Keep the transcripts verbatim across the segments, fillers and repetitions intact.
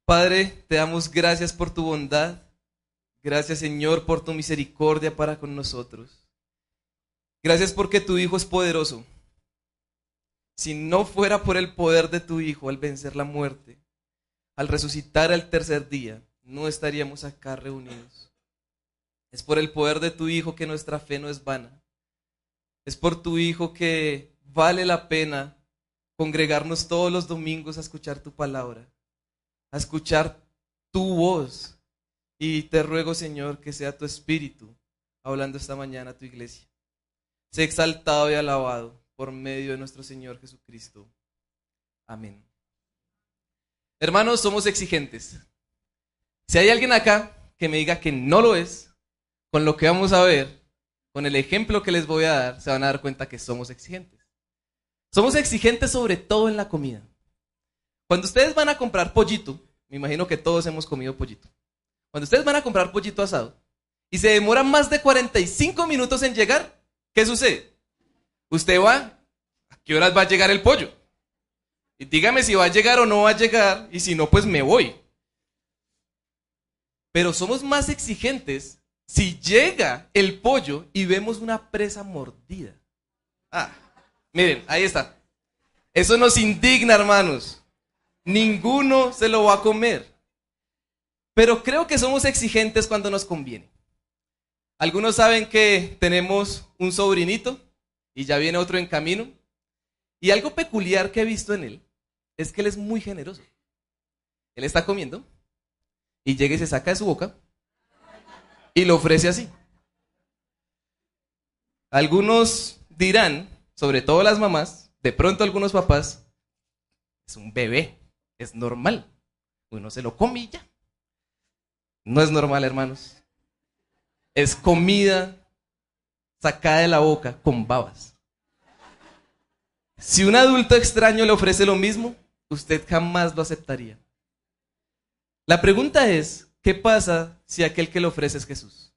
Padre, te damos gracias por tu bondad. Gracias, Señor, por tu misericordia para con nosotros. Gracias porque tu Hijo es poderoso. Si no fuera por el poder de tu Hijo al vencer la muerte, al resucitar al tercer día, no estaríamos acá reunidos. Es por el poder de tu Hijo que nuestra fe no es vana. Es por tu Hijo que vale la pena congregarnos todos los domingos a escuchar tu palabra, a escuchar tu voz. Y te ruego, Señor, que sea tu Espíritu hablando esta mañana a tu iglesia. Sé exaltado y alabado por medio de nuestro Señor Jesucristo. Amén. Hermanos, somos exigentes. Si hay alguien acá que me diga que no lo es, con lo que vamos a ver, con el ejemplo que les voy a dar, se van a dar cuenta que somos exigentes. Somos exigentes sobre todo en la comida. Cuando ustedes van a comprar pollito, me imagino que todos hemos comido pollito. Cuando ustedes van a comprar pollito asado y se demora más de cuarenta y cinco minutos en llegar, ¿qué sucede? Usted va, ¿a qué horas va a llegar el pollo? Y dígame si va a llegar o no va a llegar, y si no, pues me voy. Pero somos más exigentes si llega el pollo y vemos una presa mordida. Ah, miren, ahí está. Eso nos indigna, hermanos. Ninguno se lo va a comer. Pero creo que somos exigentes cuando nos conviene. Algunos saben que tenemos un sobrinito y ya viene otro en camino. Y algo peculiar que he visto en él es que él es muy generoso. Él está comiendo y llega y se saca de su boca y lo ofrece así. Algunos dirán, sobre todo las mamás, de pronto algunos papás, es un bebé, es normal. Uno se lo come y ya. No es normal, hermanos. Es comida sacada de la boca con babas. Si un adulto extraño le ofrece lo mismo, usted jamás lo aceptaría. La pregunta es, ¿qué pasa si aquel que le ofrece es Jesús?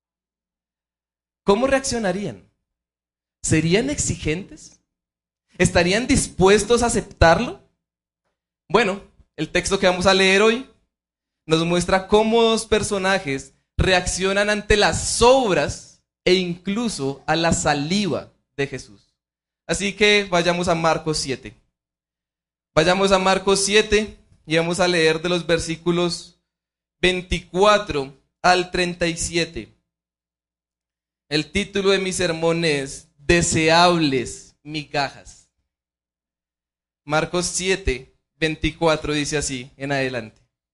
¿Cómo reaccionarían? ¿Serían exigentes? ¿Estarían dispuestos a aceptarlo? Bueno, el texto que vamos a leer hoy nos muestra cómo dos personajes reaccionan ante las obras e incluso a la saliva de Jesús. Así que vayamos a Marcos siete. Vayamos a Marcos siete y vamos a leer de los versículos veinticuatro al treinta y siete. El título de mi sermón es Deseables migajas. Marcos siete, veinticuatro dice así en adelante.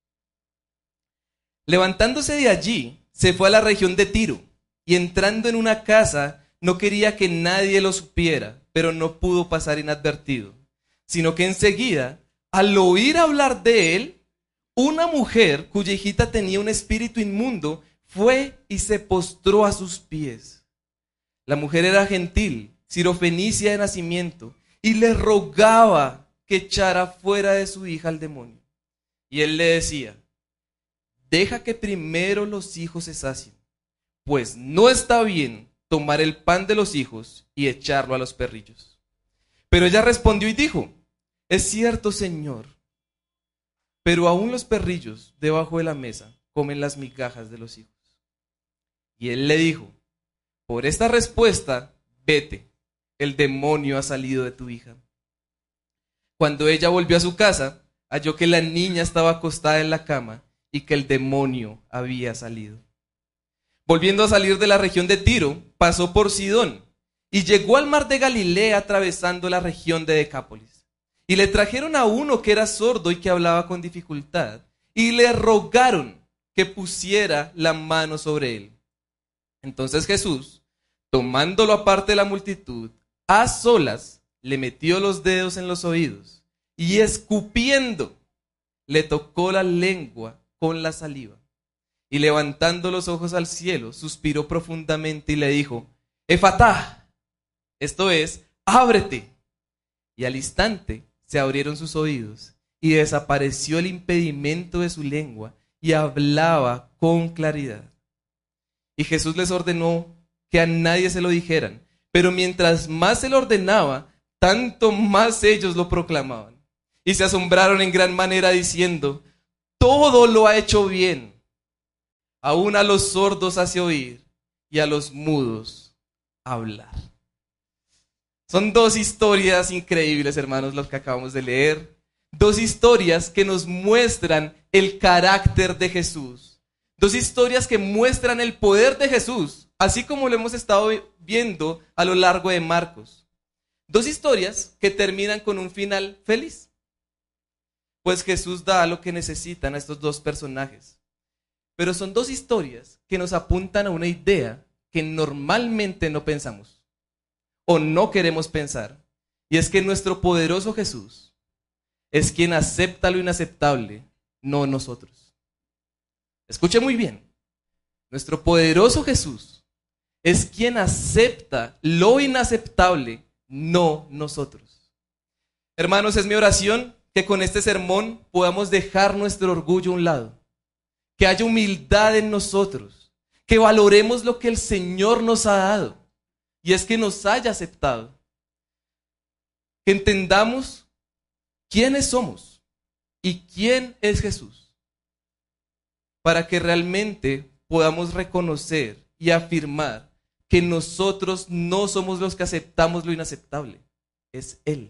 Levantándose de allí, se fue a la región de Tiro, y entrando en una casa, no quería que nadie lo supiera, pero no pudo pasar inadvertido, sino que enseguida, al oír hablar de él, una mujer cuya hijita tenía un espíritu inmundo, fue y se postró a sus pies. La mujer era gentil, sirofenicia de nacimiento, y le rogaba que echara fuera de su hija al demonio. Y él le decía, deja que primero los hijos se sacien, pues no está bien tomar el pan de los hijos y echarlo a los perrillos. Pero ella respondió y dijo, es cierto, Señor, pero aún los perrillos debajo de la mesa comen las migajas de los hijos. Y él le dijo, por esta respuesta, vete, el demonio ha salido de tu hija. Cuando ella volvió a su casa, halló que la niña estaba acostada en la cama y que el demonio había salido. Volviendo a salir de la región de Tiro, pasó por Sidón y llegó al mar de Galilea atravesando la región de Decápolis. Y le trajeron a uno que era sordo y que hablaba con dificultad, y le rogaron que pusiera la mano sobre él. Entonces Jesús, tomándolo aparte de la multitud, a solas, le metió los dedos en los oídos y escupiendo, le tocó la lengua con la saliva. Y levantando los ojos al cielo, suspiró profundamente y le dijo, Efatá, esto es, ábrete. Y al instante se abrieron sus oídos y desapareció el impedimento de su lengua y hablaba con claridad. Y Jesús les ordenó que a nadie se lo dijeran, pero mientras más se lo ordenaba, tanto más ellos lo proclamaban. Y se asombraron en gran manera diciendo, todo lo ha hecho bien. Aún a los sordos hace oír y a los mudos hablar. Son dos historias increíbles, hermanos, los que acabamos de leer. Dos historias que nos muestran el carácter de Jesús. Dos historias que muestran el poder de Jesús, así como lo hemos estado viendo a lo largo de Marcos. Dos historias que terminan con un final feliz. Pues Jesús da lo que necesitan a estos dos personajes. Pero son dos historias que nos apuntan a una idea que normalmente no pensamos o no queremos pensar. Y es que nuestro poderoso Jesús es quien acepta lo inaceptable, no nosotros. Escuche muy bien. Nuestro poderoso Jesús es quien acepta lo inaceptable, no nosotros. Hermanos, es mi oración que con este sermón podamos dejar nuestro orgullo a un lado, que haya humildad en nosotros, que valoremos lo que el Señor nos ha dado, y es que nos haya aceptado, que entendamos quiénes somos y quién es Jesús, para que realmente podamos reconocer y afirmar que nosotros no somos los que aceptamos lo inaceptable, es Él.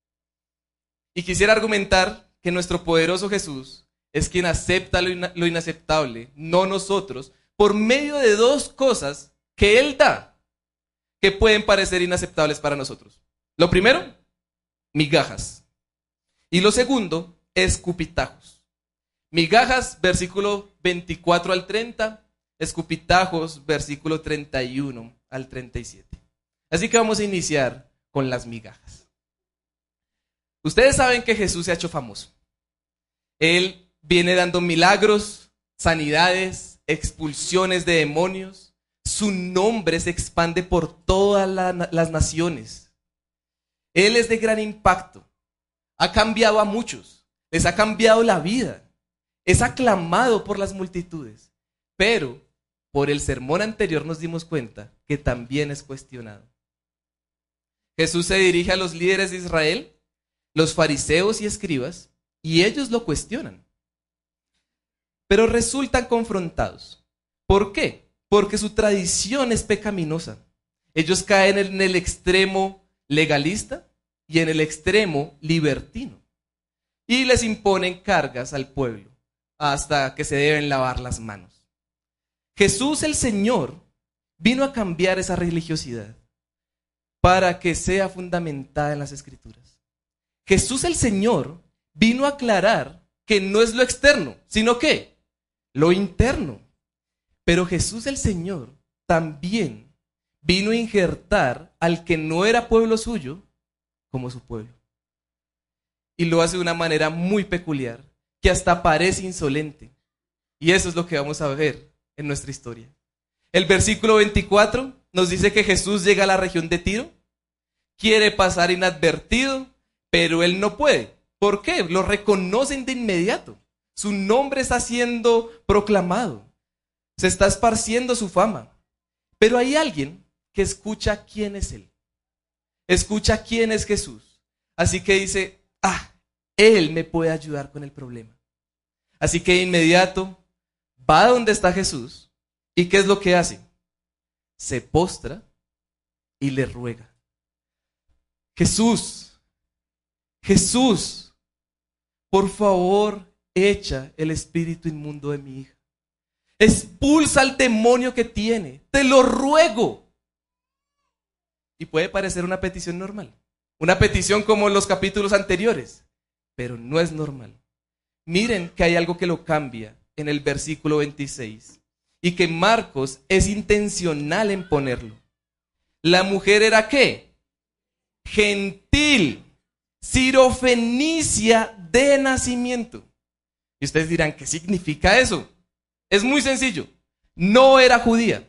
Y quisiera argumentar que nuestro poderoso Jesús es quien acepta lo, ina- lo inaceptable, no nosotros, por medio de dos cosas que Él da, que pueden parecer inaceptables para nosotros. Lo primero, migajas. Y lo segundo, escupitajos. Migajas, versículo veinticuatro al treinta, escupitajos, versículo treinta y uno al treinta y siete. Así que vamos a iniciar con las migajas. Ustedes saben que Jesús se ha hecho famoso. Él viene dando milagros, sanidades, expulsiones de demonios. Su nombre se expande por todas la, las naciones. Él es de gran impacto. Ha cambiado a muchos. Les ha cambiado la vida. Es aclamado por las multitudes. Pero por el sermón anterior nos dimos cuenta que también es cuestionado. Jesús se dirige a los líderes de Israel, los fariseos y escribas, y ellos lo cuestionan. Pero resultan confrontados. ¿Por qué? Porque su tradición es pecaminosa. Ellos caen en el extremo legalista y en el extremo libertino. Y les imponen cargas al pueblo hasta que se deben lavar las manos. Jesús el Señor vino a cambiar esa religiosidad para que sea fundamentada en las Escrituras. Jesús el Señor vino a aclarar que no es lo externo, sino que lo interno. Pero Jesús el Señor también vino a injertar al que no era pueblo suyo como su pueblo. Y lo hace de una manera muy peculiar, que hasta parece insolente. Y eso es lo que vamos a ver en nuestra historia. El versículo veinticuatro nos dice que Jesús llega a la región de Tiro, quiere pasar inadvertido, pero él no puede. ¿Por qué? Lo reconocen de inmediato. Su nombre está siendo proclamado. Se está esparciendo su fama. Pero hay alguien que escucha quién es él. Escucha quién es Jesús. Así que dice, ah, él me puede ayudar con el problema. Así que de inmediato va a donde está Jesús. ¿Y qué es lo que hace? Se postra y le ruega. Jesús, Jesús, por favor, echa el espíritu inmundo de mi hija. Expulsa al demonio que tiene. Te lo ruego. Y puede parecer una petición normal. Una petición como los capítulos anteriores. Pero no es normal. Miren que hay algo que lo cambia en el versículo veintiséis. Y que Marcos es intencional en ponerlo. La mujer era ¿qué? Gentil. Sirofenicia de nacimiento. Y ustedes dirán, ¿qué significa eso? Es muy sencillo. No era judía.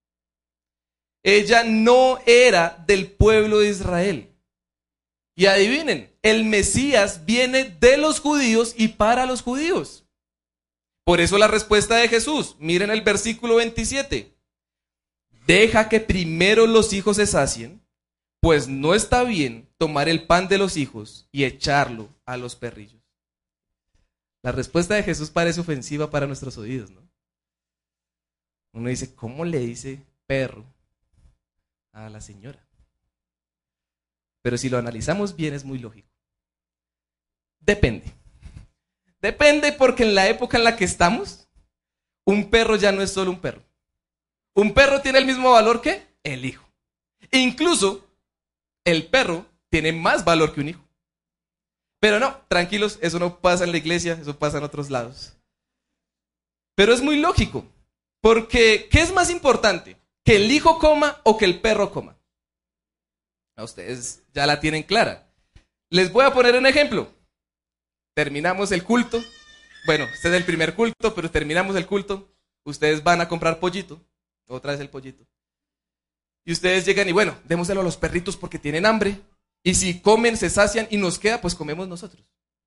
Ella no era del pueblo de Israel. Y adivinen, el Mesías viene de los judíos y para los judíos. Por eso la respuesta de Jesús, miren el versículo veintisiete. Deja que primero los hijos se sacien, pues no está bien tomar el pan de los hijos y echarlo a los perrillos. La respuesta de Jesús parece ofensiva para nuestros oídos, ¿no? Uno dice, ¿cómo le dice perro a la señora? Pero si lo analizamos bien es muy lógico. Depende. Depende porque en la época en la que estamos, un perro ya no es solo un perro. Un perro tiene el mismo valor que el hijo. E incluso el perro tiene más valor que un hijo. Pero no, tranquilos, eso no pasa en la iglesia, eso pasa en otros lados. Pero es muy lógico, porque ¿qué es más importante? ¿Que el hijo coma o que el perro coma? A ustedes ya la tienen clara. Les voy a poner un ejemplo. Terminamos el culto. Bueno, este es el primer culto, pero terminamos el culto. Ustedes van a comprar pollito. Otra vez el pollito. Y ustedes llegan y bueno, démoselo a los perritos porque tienen hambre. Y si comen, se sacian y nos queda, pues comemos nosotros.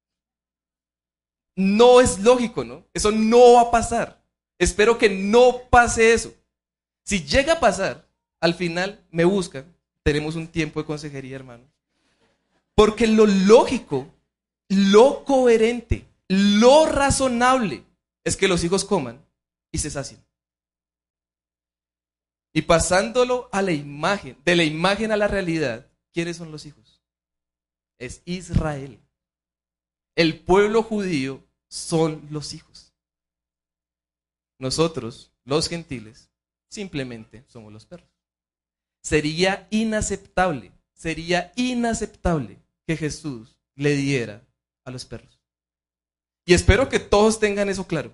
No es lógico, ¿no? Eso no va a pasar. Espero que no pase eso. Si llega a pasar, al final me buscan. Tenemos un tiempo de consejería, hermanos. Porque lo lógico, lo coherente, lo razonable es que los hijos coman y se sacien. Y pasándolo a la imagen, de la imagen a la realidad, ¿quiénes son los hijos? Es Israel. El pueblo judío son los hijos. Nosotros, los gentiles, simplemente somos los perros. Sería inaceptable, sería inaceptable que Jesús le diera a los perros. Y espero que todos tengan eso claro.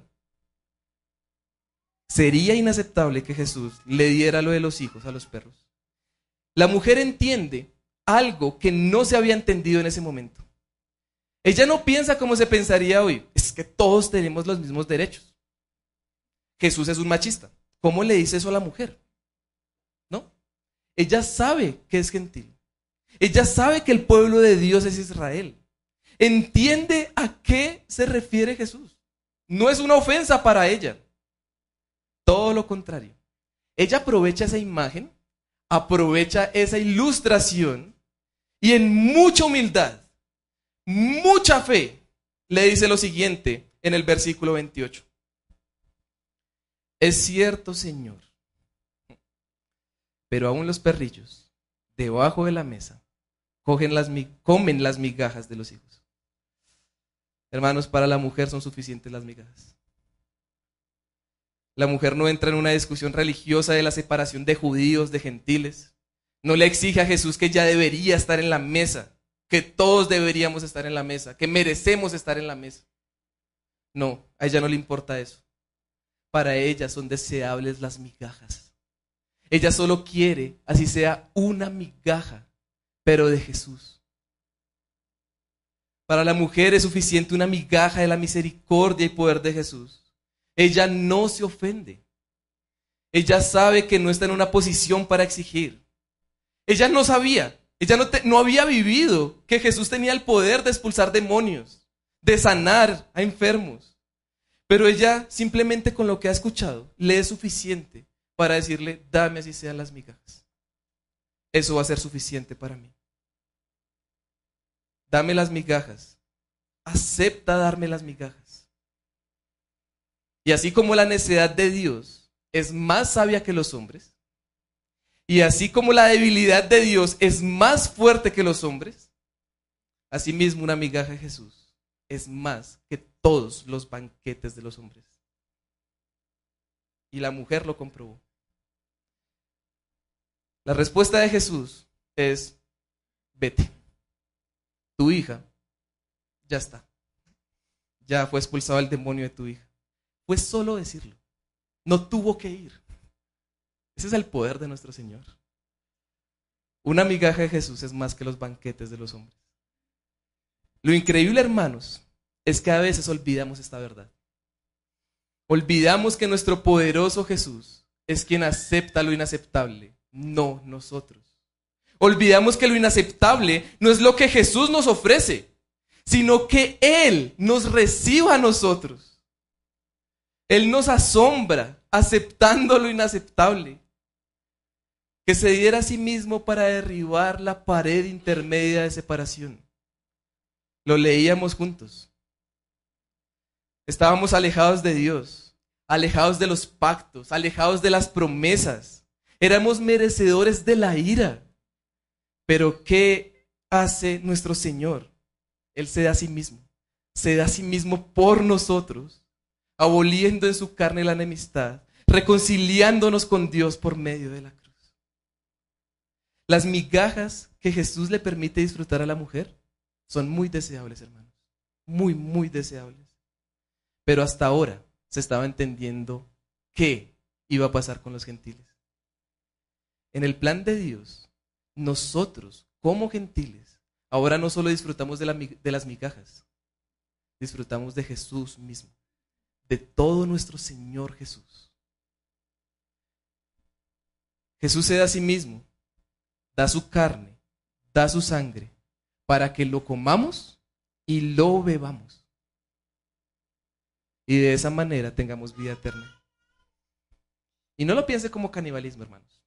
Sería inaceptable que Jesús le diera lo de los hijos a los perros. La mujer entiende algo que no se había entendido en ese momento. Ella no piensa como se pensaría hoy. Es que todos tenemos los mismos derechos. Jesús es un machista. ¿Cómo le dice eso a la mujer? ¿No? Ella sabe que es gentil. Ella sabe que el pueblo de Dios es Israel. Entiende a qué se refiere Jesús. No es una ofensa para ella. Todo lo contrario. Ella aprovecha esa imagen, aprovecha esa ilustración y en mucha humildad, mucha fe, le dice lo siguiente en el versículo veintiocho. Es cierto, Señor, pero aún los perrillos debajo de la mesa cogen las, comen las migajas de los hijos. Hermanos, para la mujer son suficientes las migajas. La mujer no entra en una discusión religiosa de la separación de judíos, de gentiles. No le exige a Jesús que ya debería estar en la mesa, que todos deberíamos estar en la mesa, que merecemos estar en la mesa. No, a ella no le importa eso. Para ella son deseables las migajas. Ella solo quiere, así sea, una migaja, pero de Jesús. Para la mujer es suficiente una migaja de la misericordia y poder de Jesús. Ella no se ofende. Ella sabe que no está en una posición para exigir. Ella no sabía, ella no, te, no había vivido que Jesús tenía el poder de expulsar demonios, de sanar a enfermos. Pero ella simplemente con lo que ha escuchado le es suficiente para decirle, dame así sean las migajas. Eso va a ser suficiente para mí. Dame las migajas. Acepta darme las migajas. Y así como la necedad de Dios es más sabia que los hombres, y así como la debilidad de Dios es más fuerte que los hombres, asimismo una migaja de Jesús es más que todos los banquetes de los hombres. Y la mujer lo comprobó. La respuesta de Jesús es, vete, tu hija ya está, ya fue expulsado el demonio de tu hija. Fue solo decirlo, no tuvo que ir. Ese es el poder de nuestro Señor. Una migaja de Jesús es más que los banquetes de los hombres. Lo increíble, hermanos, es que a veces olvidamos esta verdad. Olvidamos que nuestro poderoso Jesús es quien acepta lo inaceptable, no nosotros. Olvidamos que lo inaceptable no es lo que Jesús nos ofrece, sino que Él nos reciba a nosotros. Él nos asombra aceptando lo inaceptable. Que se diera a sí mismo para derribar la pared intermedia de separación. Lo leíamos juntos. Estábamos alejados de Dios, alejados de los pactos, alejados de las promesas. Éramos merecedores de la ira. Pero ¿qué hace nuestro Señor? Él se da a sí mismo. Se da a sí mismo por nosotros, aboliendo en su carne la enemistad, reconciliándonos con Dios por medio de la cruz. Las migajas que Jesús le permite disfrutar a la mujer son muy deseables, hermanos. Muy, muy deseables. Pero hasta ahora se estaba entendiendo qué iba a pasar con los gentiles. En el plan de Dios, nosotros, como gentiles, ahora no solo disfrutamos de, la, de las migajas, disfrutamos de Jesús mismo, de todo nuestro Señor Jesús. Jesús se da a sí mismo, da su carne, da su sangre, para que lo comamos y lo bebamos. Y de esa manera tengamos vida eterna. Y no lo piense como canibalismo, hermanos.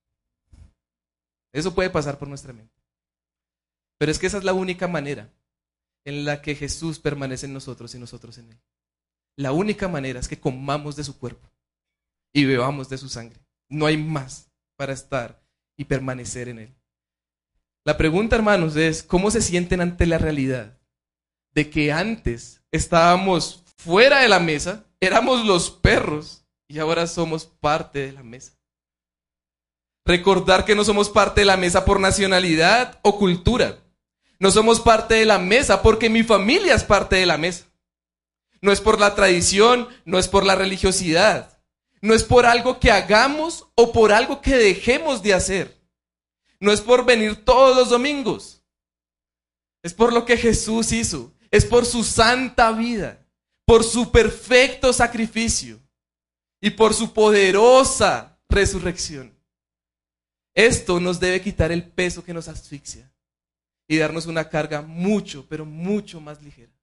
Eso puede pasar por nuestra mente. Pero es que esa es la única manera en la que Jesús permanece en nosotros y nosotros en Él. La única manera es que comamos de su cuerpo y bebamos de su sangre. No hay más para estar y permanecer en Él. La pregunta, hermanos, es ¿cómo se sienten ante la realidad de que antes estábamos fuera de la mesa, éramos los perros y ahora somos parte de la mesa? Recordar que no somos parte de la mesa por nacionalidad o cultura. No somos parte de la mesa porque mi familia es parte de la mesa. No es por la tradición, no es por la religiosidad. No es por algo que hagamos o por algo que dejemos de hacer. No es por venir todos los domingos. Es por lo que Jesús hizo. Es por su santa vida. Por su perfecto sacrificio y por su poderosa resurrección. Esto nos debe quitar el peso que nos asfixia y darnos una carga mucho, pero mucho más ligera.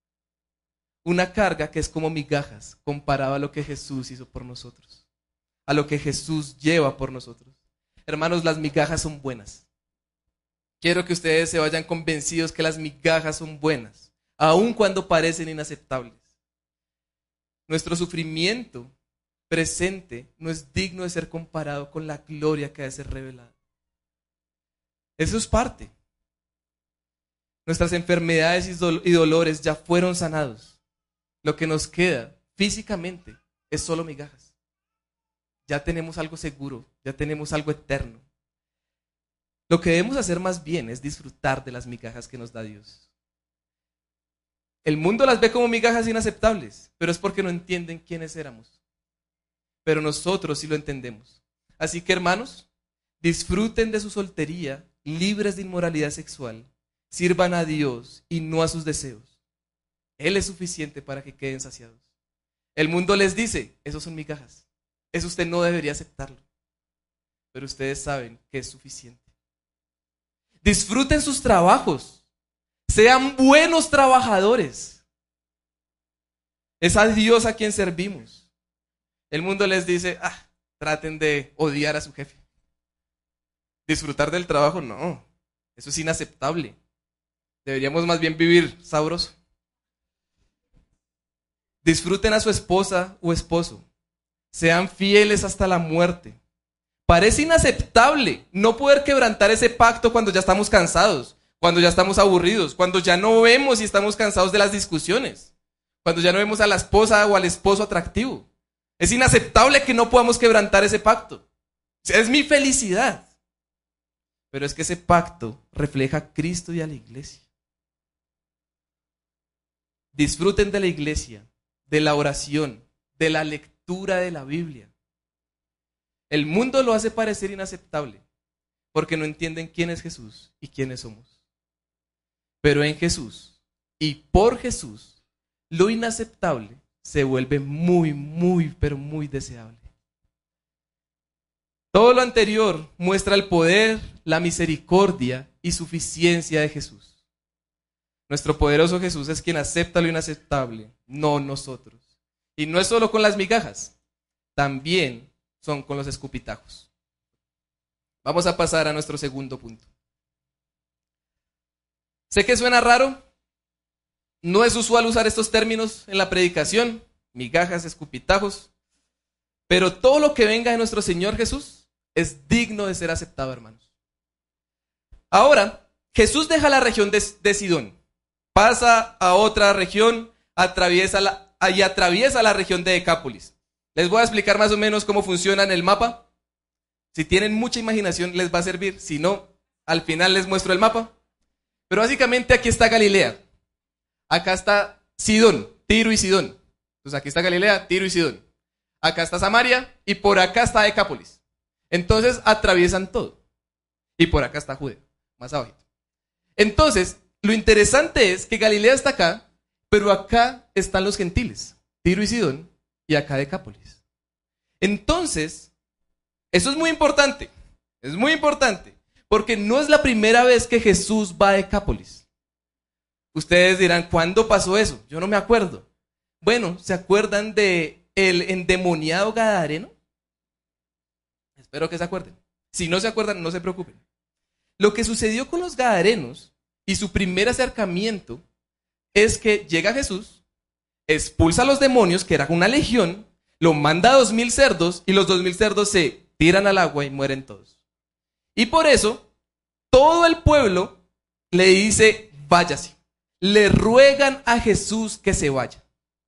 Una carga que es como migajas comparado a lo que Jesús hizo por nosotros, a lo que Jesús lleva por nosotros. Hermanos, las migajas son buenas. Quiero que ustedes se vayan convencidos que las migajas son buenas, aun cuando parecen inaceptables. Nuestro sufrimiento presente no es digno de ser comparado con la gloria que ha de ser revelada. Eso es parte. Nuestras enfermedades y dolores ya fueron sanados. Lo que nos queda físicamente es solo migajas. Ya tenemos algo seguro, ya tenemos algo eterno. Lo que debemos hacer más bien es disfrutar de las migajas que nos da Dios. El mundo las ve como migajas inaceptables, pero es porque no entienden quiénes éramos. Pero nosotros sí lo entendemos. Así que, hermanos, disfruten de su soltería, libres de inmoralidad sexual, sirvan a Dios y no a sus deseos. Él es suficiente para que queden saciados. El mundo les dice, esos son migajas, eso usted no debería aceptarlo, pero ustedes saben que es suficiente. Disfruten sus trabajos. Sean buenos trabajadores. Es a Dios a quien servimos. El mundo les dice, ah, traten de odiar a su jefe. Disfrutar del trabajo, no. Eso es inaceptable. Deberíamos más bien vivir sabroso. Disfruten a su esposa o esposo. Sean fieles hasta la muerte. Parece inaceptable no poder quebrantar ese pacto cuando ya estamos cansados. Cuando ya estamos aburridos, cuando ya no vemos y estamos cansados de las discusiones, cuando ya no vemos a la esposa o al esposo atractivo. Es inaceptable que no podamos quebrantar ese pacto. O sea, es mi felicidad. Pero es que ese pacto refleja a Cristo y a la iglesia. Disfruten de la iglesia, de la oración, de la lectura de la Biblia. El mundo lo hace parecer inaceptable porque no entienden quién es Jesús y quiénes somos. Pero en Jesús y por Jesús, lo inaceptable se vuelve muy, muy, pero muy deseable. Todo lo anterior muestra el poder, la misericordia y suficiencia de Jesús. Nuestro poderoso Jesús es quien acepta lo inaceptable, no nosotros. Y no es solo con las migajas, también son con los escupitajos. Vamos a pasar a nuestro segundo punto. Sé que suena raro, no es usual usar estos términos en la predicación, migajas, escupitajos. Pero todo lo que venga de nuestro Señor Jesús es digno de ser aceptado, hermanos. Ahora, Jesús deja la región de, de Sidón, pasa a otra región, atraviesa la, y atraviesa la región de Decápolis. Les voy a explicar más o menos cómo funciona en el mapa. Si tienen mucha imaginación les va a servir, si no, al final les muestro el mapa. Pero básicamente aquí está Galilea, acá está Sidón, Tiro y Sidón. Entonces aquí está Galilea, Tiro y Sidón. Acá está Samaria y por acá está Decápolis. Entonces atraviesan todo. Y por acá está Judea, más abajo. Entonces, lo interesante es que Galilea está acá, pero acá están los gentiles, Tiro y Sidón, y acá Decápolis. Entonces, eso es muy importante, es muy importante, porque no es la primera vez que Jesús va a Decápolis. Ustedes dirán, ¿cuándo pasó eso? Yo no me acuerdo. Bueno, ¿se acuerdan de el endemoniado gadareno? Espero que se acuerden. Si no se acuerdan, no se preocupen. Lo que sucedió con los gadarenos y su primer acercamiento es que llega Jesús, expulsa a los demonios, que era una legión, lo manda a dos mil cerdos y los dos mil cerdos se tiran al agua y mueren todos. Y por eso, todo el pueblo le dice, váyase. Le ruegan a Jesús que se vaya.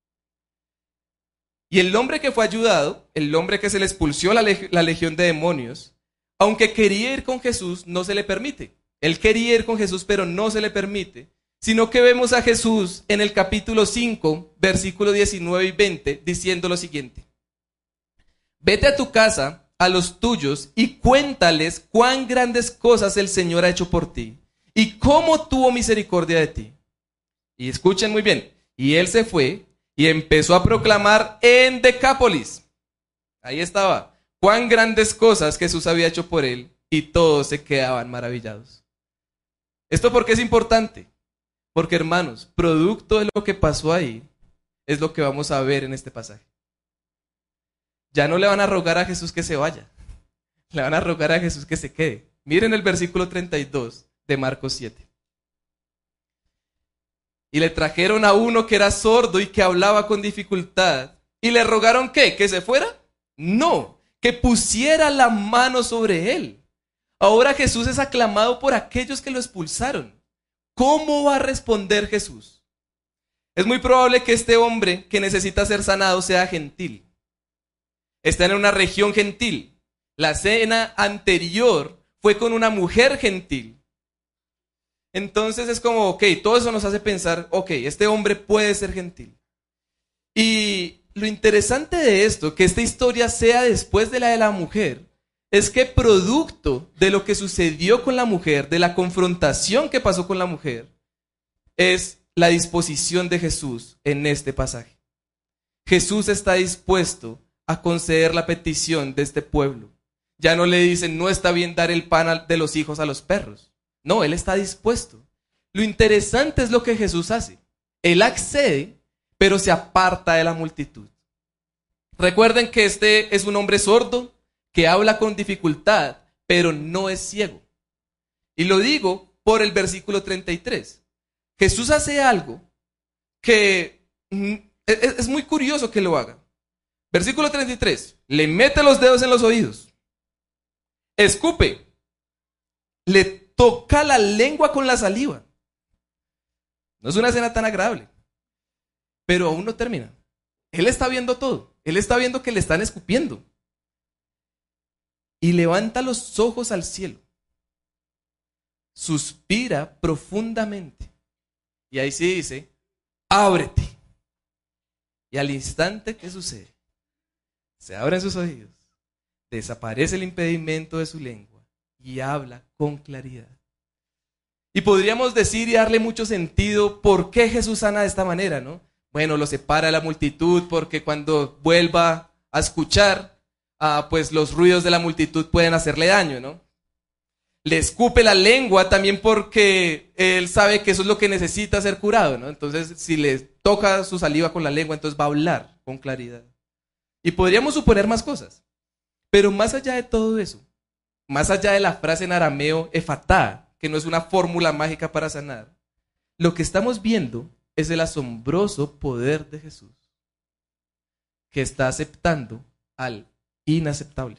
Y el hombre que fue ayudado, el hombre que se le expulsó la, leg- la legión de demonios, aunque quería ir con Jesús, no se le permite. Él quería ir con Jesús, pero no se le permite. Sino que vemos a Jesús en el capítulo cinco, versículo diecinueve y veinte, diciendo lo siguiente. Vete a tu casa, a los tuyos, y cuéntales cuán grandes cosas el Señor ha hecho por ti, y cómo tuvo misericordia de ti. Y escuchen muy bien, y él se fue y empezó a proclamar en Decápolis. Ahí estaba, cuán grandes cosas Jesús había hecho por él, y todos se quedaban maravillados. ¿Esto por qué es importante? Porque, hermanos, producto de lo que pasó ahí, es lo que vamos a ver en este pasaje. Ya no le van a rogar a Jesús que se vaya, le van a rogar a Jesús que se quede. Miren el versículo treinta y dos de Marcos siete. Y le trajeron a uno que era sordo y que hablaba con dificultad. ¿Y le rogaron qué? ¿Que se fuera? No, que pusiera la mano sobre él. Ahora Jesús es aclamado por aquellos que lo expulsaron. ¿Cómo va a responder Jesús? Es muy probable que este hombre que necesita ser sanado sea gentil. Está en una región gentil. La cena anterior fue con una mujer gentil. Entonces es como, ok, todo eso nos hace pensar, ok, este hombre puede ser gentil. Y lo interesante de esto, que esta historia sea después de la de la mujer, es que producto de lo que sucedió con la mujer, de la confrontación que pasó con la mujer, es la disposición de Jesús en este pasaje. Jesús está dispuesto a conceder la petición de este pueblo. Ya no le dicen, no está bien dar el pan de los hijos a los perros. No, él está dispuesto. Lo interesante es lo que Jesús hace. Él accede, pero se aparta de la multitud. Recuerden que este es un hombre sordo que habla con dificultad, pero no es ciego. Y lo digo por el versículo treinta y tres. Jesús hace algo que mm, es, es muy curioso que lo haga. Versículo treinta y tres. Le mete los dedos en los oídos. Escupe. Le toca la lengua con la saliva. No es una escena tan agradable, pero aún no termina. Él está viendo todo. Él está viendo que le están escupiendo. Y levanta los ojos al cielo. Suspira profundamente. Y ahí sí dice, ábrete. Y al instante, ¿qué sucede? Se abren sus oídos. Desaparece el impedimento de su lengua. Y habla con claridad. Y podríamos decir y darle mucho sentido por qué Jesús sana de esta manera, ¿no? Bueno, lo separa de la multitud porque cuando vuelva a escuchar, ah, pues los ruidos de la multitud pueden hacerle daño, ¿no? Le escupe la lengua también porque él sabe que eso es lo que necesita ser curado, ¿no? Entonces, si le toca su saliva con la lengua, entonces va a hablar con claridad. Y podríamos suponer más cosas. Pero más allá de todo eso, más allá de la frase en arameo efatá, que no es una fórmula mágica para sanar, lo que estamos viendo es el asombroso poder de Jesús. que está aceptando al inaceptable.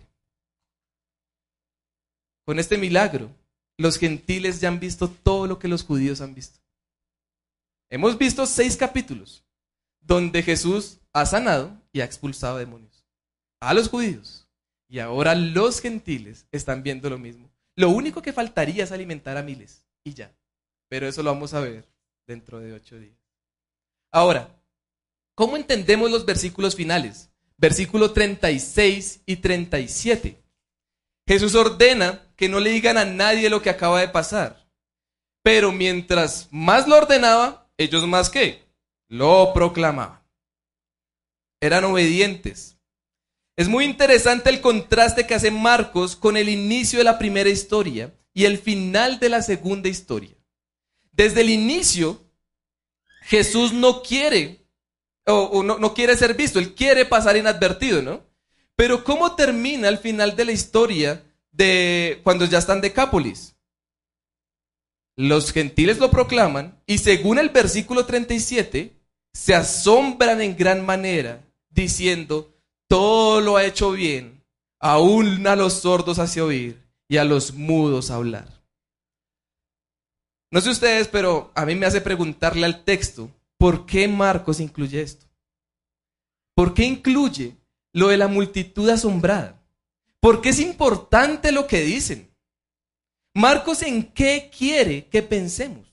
Con este milagro, los gentiles ya han visto todo lo que los judíos han visto. Hemos visto seis capítulos donde Jesús ha sanado y ha expulsado demonios a los judíos. Y ahora los gentiles están viendo lo mismo. Lo único que faltaría es alimentar a miles y ya. Pero eso lo vamos a ver dentro de ocho días. Ahora, ¿cómo entendemos los versículos finales? Versículo treinta y seis y treinta y siete. Jesús ordena que no le digan a nadie lo que acaba de pasar. Pero mientras más lo ordenaba, ellos más ¿qué? Lo proclamaban. Eran obedientes. Es muy interesante el contraste que hace Marcos con el inicio de la primera historia y el final de la segunda historia. Desde el inicio, Jesús no quiere, o, o no, no quiere ser visto, él quiere pasar inadvertido, ¿no? Pero ¿cómo termina el final de la historia de cuando ya están en Decápolis? Los gentiles lo proclaman y según el versículo treinta y siete, se asombran en gran manera, diciendo, todo lo ha hecho bien, aún a los sordos hace oír y a los mudos hablar. No sé ustedes, pero a mí me hace preguntarle al texto, ¿por qué Marcos incluye esto? ¿Por qué incluye lo de la multitud asombrada? ¿Por qué es importante lo que dicen? Marcos, ¿en qué quiere que pensemos?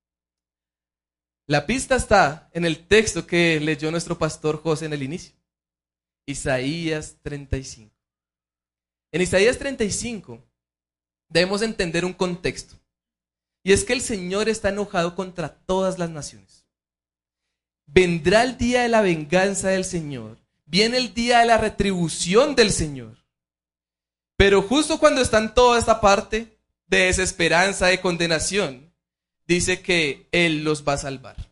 La pista está en el texto que leyó nuestro pastor José en el inicio. Isaías treinta y cinco. En Isaías treinta y cinco debemos entender un contexto. Y es que el Señor está enojado contra todas las naciones. Vendrá el día de la venganza del Señor. Viene el día de la retribución del Señor. Pero justo cuando está en toda esta parte de desesperanza, de condenación, dice que Él los va a salvar.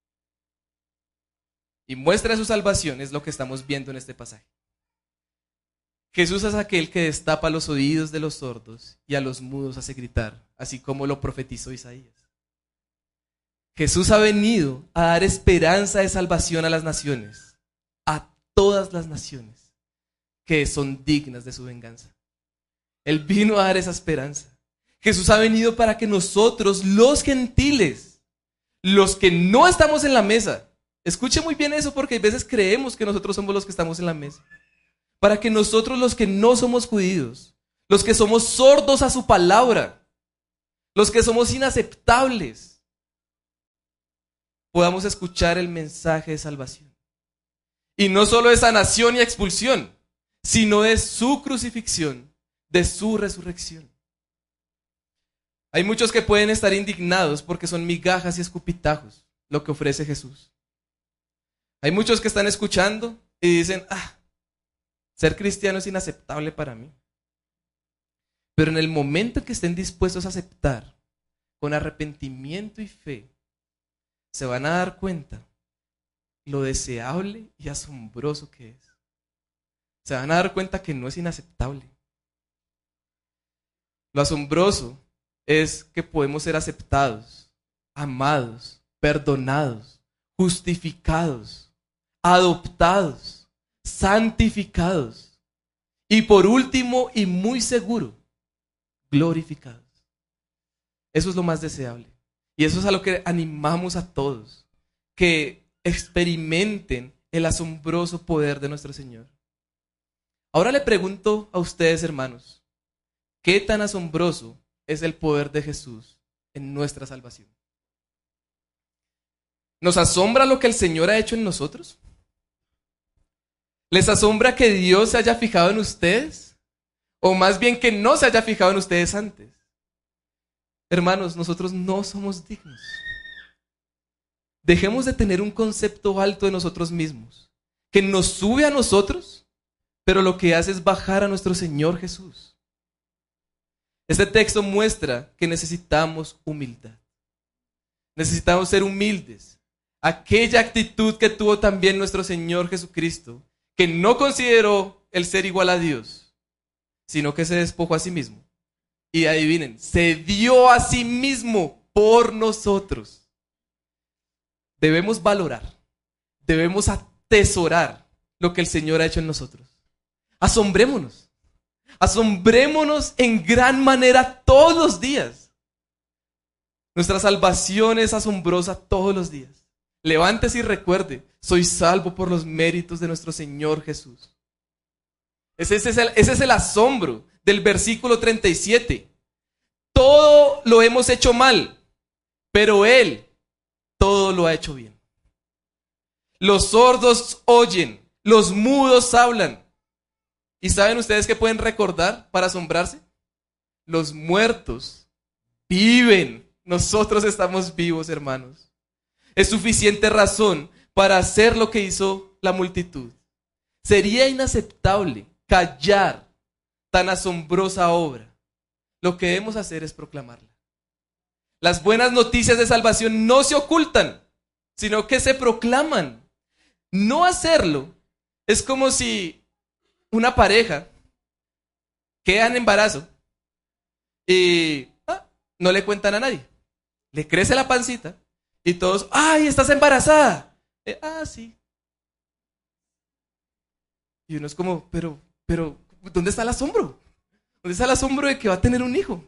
Y muestra su salvación, es lo que estamos viendo en este pasaje. Jesús es aquel que destapa los oídos de los sordos y a los mudos hace gritar, así como lo profetizó Isaías. Jesús ha venido a dar esperanza de salvación a las naciones, a todas las naciones que son dignas de su venganza. Él vino a dar esa esperanza. Jesús ha venido para que nosotros, los gentiles, los que no estamos en la mesa, escuche muy bien eso porque a veces creemos que nosotros somos los que estamos en la mesa. Para que nosotros los que no somos judíos, los que somos sordos a su palabra, los que somos inaceptables, podamos escuchar el mensaje de salvación. Y no solo de sanación y expulsión, sino de su crucifixión, de su resurrección. Hay muchos que pueden estar indignados porque son migajas y escupitajos lo que ofrece Jesús. Hay muchos que están escuchando y dicen, ah, ser cristiano es inaceptable para mí. Pero en el momento en que estén dispuestos a aceptar, con arrepentimiento y fe, se van a dar cuenta lo deseable y asombroso que es. Se van a dar cuenta que no es inaceptable. Lo asombroso es que podemos ser aceptados, amados, perdonados, justificados, adoptados, santificados y por último y muy seguro, glorificados. Eso es lo más deseable y eso es a lo que animamos a todos, que experimenten el asombroso poder de nuestro Señor. Ahora le pregunto a ustedes, hermanos, ¿qué tan asombroso es el poder de Jesús en nuestra salvación? ¿Nos asombra lo que el Señor ha hecho en nosotros? ¿Les asombra que Dios se haya fijado en ustedes? O más bien que no se haya fijado en ustedes antes. Hermanos, nosotros no somos dignos. Dejemos de tener un concepto alto de nosotros mismos, que nos sube a nosotros, pero lo que hace es bajar a nuestro Señor Jesús. Este texto muestra que necesitamos humildad. Necesitamos ser humildes. Aquella actitud que tuvo también nuestro Señor Jesucristo, que no consideró el ser igual a Dios, sino que se despojó a sí mismo. Y adivinen, se dio a sí mismo por nosotros. Debemos valorar, debemos atesorar lo que el Señor ha hecho en nosotros. Asombrémonos. Asombrémonos en gran manera todos los días. Nuestra salvación es asombrosa todos los días. Levántese y recuerde, soy salvo por los méritos de nuestro Señor Jesús. Ese, ese, es el, ese es el asombro del versículo treinta y siete. Todo lo hemos hecho mal, pero Él todo lo ha hecho bien. Los sordos oyen, los mudos hablan. ¿Y saben ustedes qué pueden recordar para asombrarse? Los muertos viven. Nosotros estamos vivos, hermanos. Es suficiente razón para hacer lo que hizo la multitud. Sería inaceptable callar tan asombrosa obra. Lo que debemos hacer es proclamarla. Las buenas noticias de salvación no se ocultan, sino que se proclaman. No hacerlo es como si una pareja queda en embarazo y ah, no le cuentan a nadie. Le crece la pancita y todos, ¡ay, estás embarazada! Eh, ah, sí. Y uno es como, pero, pero, ¿dónde está el asombro? ¿Dónde está el asombro de que va a tener un hijo?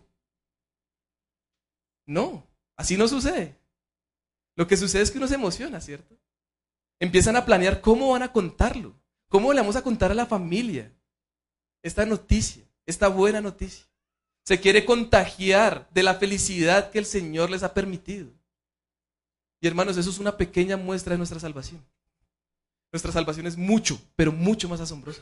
No, así no sucede. Lo que sucede es que uno se emociona, ¿cierto? Empiezan a planear cómo van a contarlo. ¿Cómo le vamos a contar a la familia esta noticia, esta buena noticia? Se quiere contagiar de la felicidad que el Señor les ha permitido. Y hermanos, eso es una pequeña muestra de nuestra salvación. Nuestra salvación es mucho, pero mucho más asombrosa.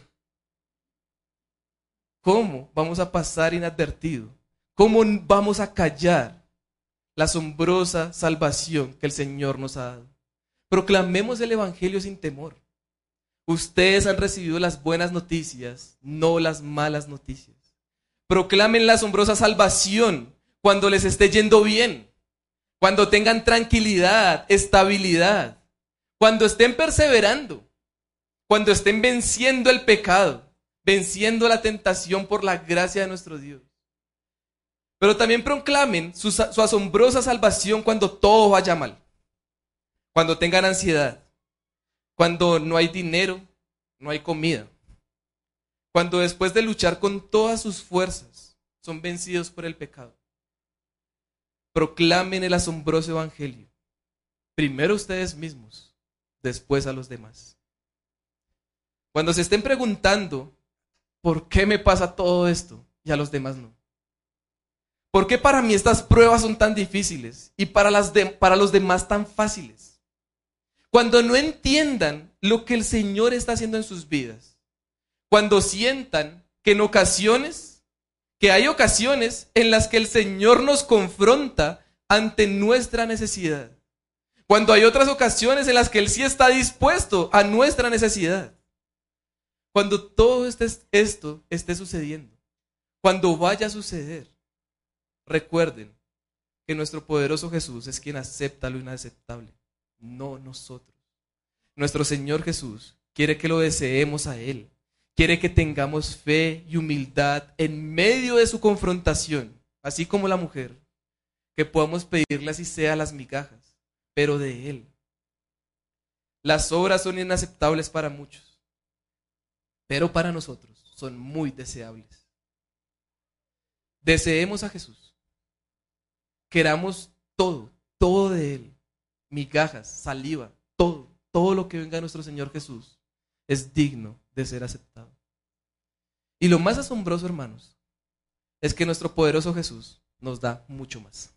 ¿Cómo vamos a pasar inadvertido? ¿Cómo vamos a callar la asombrosa salvación que el Señor nos ha dado? Proclamemos el Evangelio sin temor. Ustedes han recibido las buenas noticias, no las malas noticias. Proclamen la asombrosa salvación cuando les esté yendo bien, cuando tengan tranquilidad, estabilidad, cuando estén perseverando, cuando estén venciendo el pecado, venciendo la tentación por la gracia de nuestro Dios. Pero también proclamen su, su asombrosa salvación cuando todo vaya mal, cuando tengan ansiedad, cuando no hay dinero, no hay comida, cuando después de luchar con todas sus fuerzas son vencidos por el pecado. Proclamen el asombroso evangelio, primero ustedes mismos, después a los demás. Cuando se estén preguntando, ¿por qué me pasa todo esto y a los demás no? ¿Por qué para mí estas pruebas son tan difíciles y para, las de, para los demás tan fáciles? Cuando no entiendan lo que el Señor está haciendo en sus vidas, cuando sientan que en ocasiones, que hay ocasiones en las que el Señor nos confronta ante nuestra necesidad, cuando hay otras ocasiones en las que Él sí está dispuesto a nuestra necesidad, cuando todo este, esto esté sucediendo, cuando vaya a suceder, recuerden que nuestro poderoso Jesús es quien acepta lo inaceptable, no nosotros. Nuestro Señor Jesús quiere que lo deseemos a Él, quiere que tengamos fe y humildad en medio de su confrontación, así como la mujer, que podamos pedirle así sea las migajas, pero de Él. Las obras son inaceptables para muchos, pero para nosotros son muy deseables. Deseemos a Jesús. Queramos todo, todo de Él, migajas, saliva, todo, todo lo que venga de nuestro Señor Jesús es digno de ser aceptado. Y lo más asombroso, hermanos, es que nuestro poderoso Jesús nos da mucho más.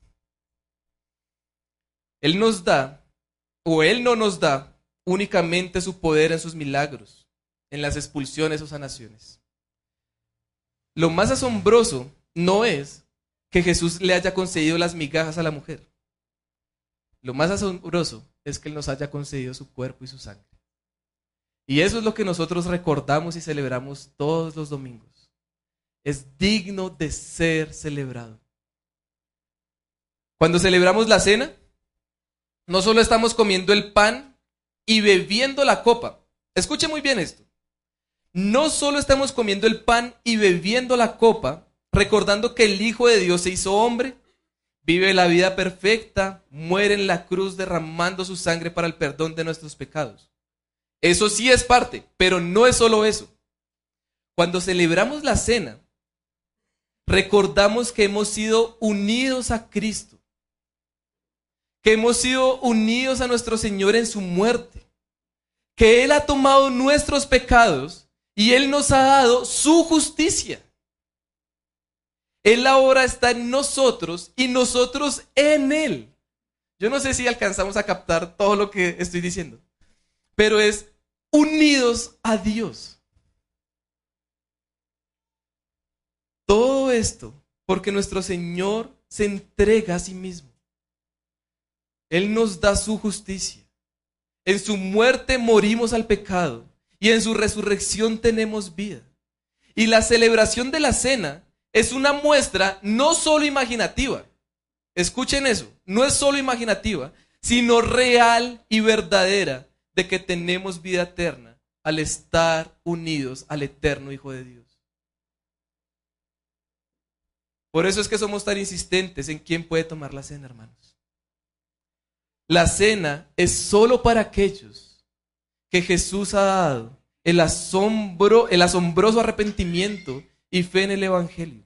Él nos da, o Él no nos da, únicamente su poder en sus milagros, en las expulsiones o sanaciones. Lo más asombroso no es que Jesús le haya concedido las migajas a la mujer. Lo más asombroso es que Él nos haya concedido su cuerpo y su sangre. Y eso es lo que nosotros recordamos y celebramos todos los domingos. Es digno de ser celebrado. Cuando celebramos la cena, no solo estamos comiendo el pan y bebiendo la copa. Escuche muy bien esto. No solo estamos comiendo el pan y bebiendo la copa, recordando que el Hijo de Dios se hizo hombre, vive la vida perfecta, muere en la cruz derramando su sangre para el perdón de nuestros pecados. Eso sí es parte, pero no es solo eso. Cuando celebramos la cena, recordamos que hemos sido unidos a Cristo, que hemos sido unidos a nuestro Señor en su muerte, que Él ha tomado nuestros pecados y Él nos ha dado su justicia. Él ahora está en nosotros y nosotros en Él. Yo no sé si alcanzamos a captar todo lo que estoy diciendo, pero es unidos a Dios. Todo esto porque nuestro Señor se entrega a sí mismo. Él nos da su justicia. En su muerte morimos al pecado y en su resurrección tenemos vida. Y la celebración de la cena es una muestra no solo imaginativa. Escuchen eso, no es solo imaginativa, sino real y verdadera de que tenemos vida eterna al estar unidos al eterno Hijo de Dios. Por eso es que somos tan insistentes en quién puede tomar la cena, hermanos. La cena es solo para aquellos que Jesús ha dado el asombro, el asombroso arrepentimiento y fe en el Evangelio.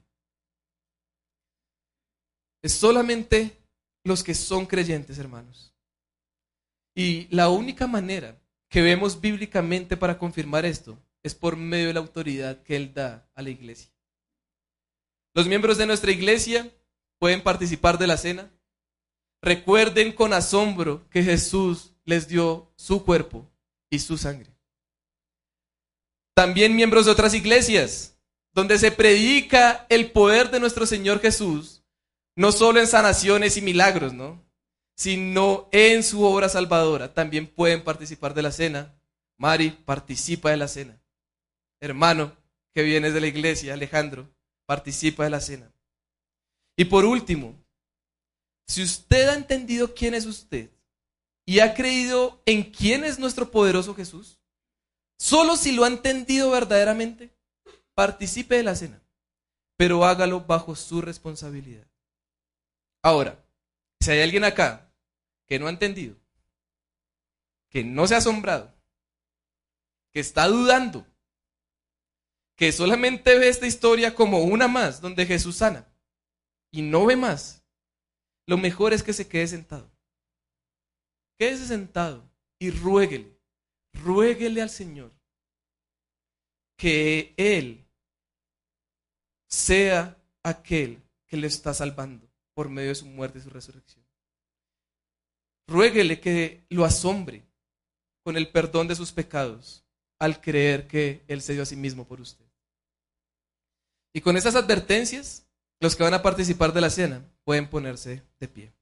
Es solamente los que son creyentes, hermanos. Y la única manera que vemos bíblicamente para confirmar esto es por medio de la autoridad que Él da a la iglesia. Los miembros de nuestra iglesia pueden participar de la cena. Recuerden con asombro que Jesús les dio su cuerpo y su sangre. También miembros de otras iglesias, donde se predica el poder de nuestro Señor Jesús, no solo en sanaciones y milagros, ¿no?, sino en su obra salvadora, también pueden participar de la cena. Mari, participa de la cena. Hermano, que vienes de la iglesia, Alejandro, participa de la cena. Y por último, si usted ha entendido quién es usted y ha creído en quién es nuestro poderoso Jesús, solo si lo ha entendido verdaderamente, participe de la cena, pero hágalo bajo su responsabilidad. Ahora, si hay alguien acá que no ha entendido, que no se ha asombrado, que está dudando, que solamente ve esta historia como una más donde Jesús sana y no ve más, lo mejor es que se quede sentado. Quédese sentado y ruéguele, ruéguele al Señor que Él sea aquel que le está salvando por medio de su muerte y su resurrección. Ruéguele que lo asombre con el perdón de sus pecados al creer que Él se dio a sí mismo por usted. Y con esas advertencias, los que van a participar de la cena pueden ponerse de pie.